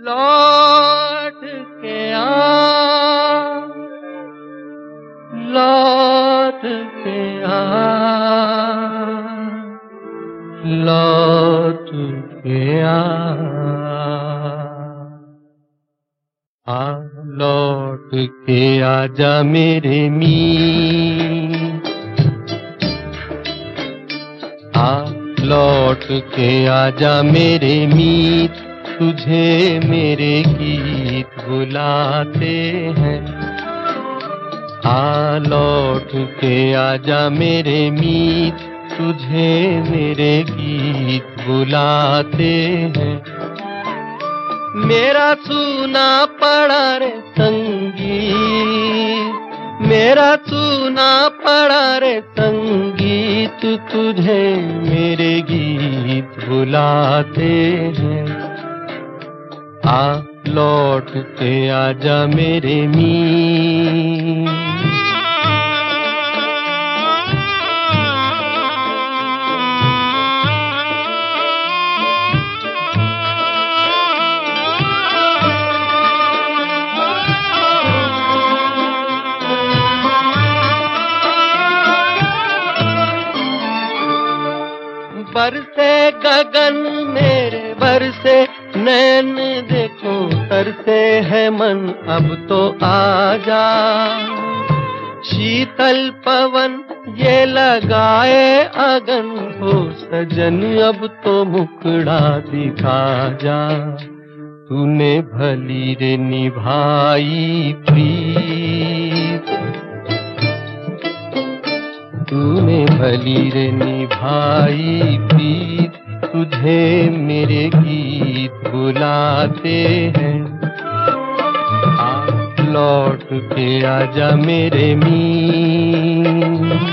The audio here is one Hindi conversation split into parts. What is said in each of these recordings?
लौट के आ, लौट के आ, लौट के आ, लौट के आजा मेरे मीत, लौट के आजा मेरे मीत, तुझे मेरे गीत बुलाते हैं। लौट के आजा मेरे मीत, तुझे मेरे गीत बुलाते हैं। मेरा सूना पड़ा रे संगीत, मेरा सूना पड़ा रे संगीत, तुझे मेरे गीत बुलाते हैं। लौट के आजा मेरे मीत। बरसे गगन मेरे बरसे नैन, देखो तरसे है मन अब तो आजा। शीतल पवन ये लगाए अगन, हो सजन अब तो मुखड़ा दिखा जा। तूने भली रे निभाई प्रीत, तूने भली रे निभाई प्रीत, तुझे मेरे गीत बुलाते हैं। लौट के आजा मेरे मीत।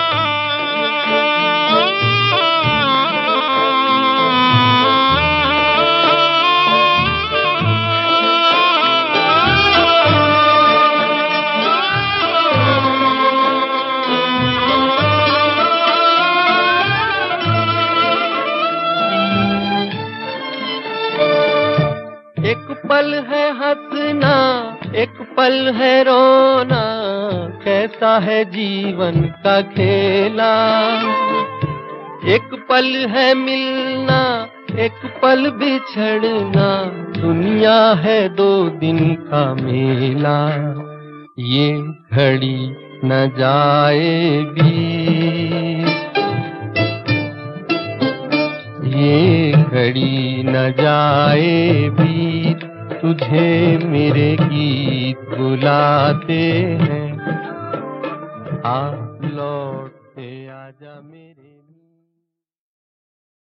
एक पल है हंसना, एक पल है रोना, कैसा है जीवन का खेला। एक पल है मिलना, एक पल बिछड़ना, दुनिया है 2 दिन का मेला। ये घड़ी न जाए बीत, ये घड़ी न जाए बीत, तुझे मेरे गीत बुलाते हैं। लौट के आजा मेरे